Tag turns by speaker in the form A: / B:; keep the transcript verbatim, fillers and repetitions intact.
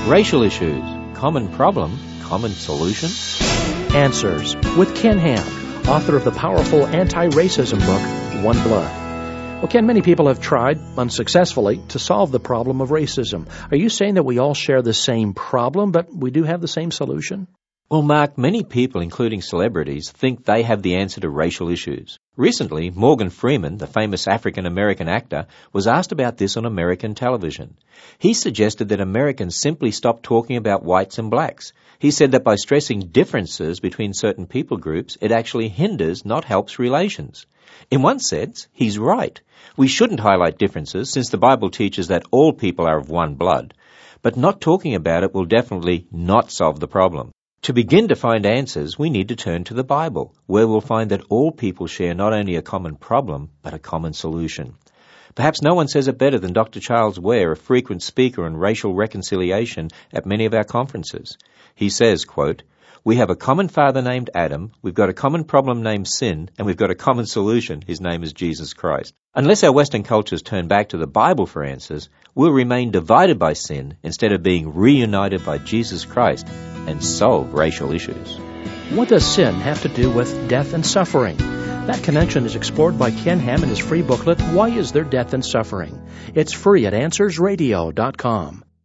A: Racial issues. Common problem, common solution?
B: Answers with Ken Ham, author of the powerful anti-racism book, One Blood. Well, Ken, many people have tried, unsuccessfully, to solve the problem of racism. Are you saying that we all share the same problem, but we do have the same solution?
A: Well, Mark, many people, including celebrities, think they have the answer to racial issues. Recently, Morgan Freeman, the famous African-American actor, was asked about this on American television. He suggested that Americans simply stop talking about whites and blacks. He said that by stressing differences between certain people groups, it actually hinders, not helps, relations. In one sense, he's right. We shouldn't highlight differences, since the Bible teaches that all people are of one blood. But not talking about it will definitely not solve the problem. To begin to find answers, we need to turn to the Bible, where we'll find that all people share not only a common problem, but a common solution. Perhaps no one says it better than Doctor Charles Ware, a frequent speaker on racial reconciliation at many of our conferences. He says, quote, "We have a common father named Adam, we've got a common problem named sin, and we've got a common solution. His name is Jesus Christ." Unless our Western cultures turn back to the Bible for answers, we'll remain divided by sin instead of being reunited by Jesus Christ and solve racial issues.
B: What does sin have to do with death and suffering? That connection is explored by Ken Ham in his free booklet, Why Is There Death and Suffering? It's free at answers radio dot com.